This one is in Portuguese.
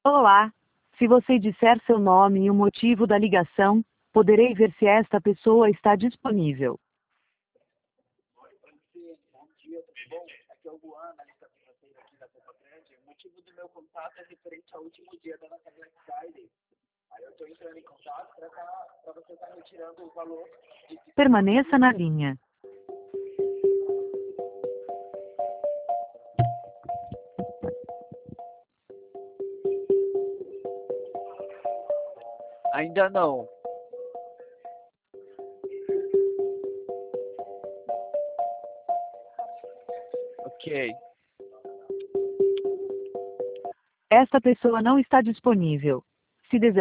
Olá. Se você disser seu nome e o motivo da ligação, poderei ver se esta pessoa está disponível. Sim, bom dia, tudo bom? Aqui é o Luan, analista financeiro aqui da Copa Grande. O motivo do meu contato é referente ao último dia da nossa Black Friday. Aí eu estou entrando em contato para você estar retirando o valor de Permaneça na linha. Ainda não. Ok. Esta pessoa não está disponível. Se desejar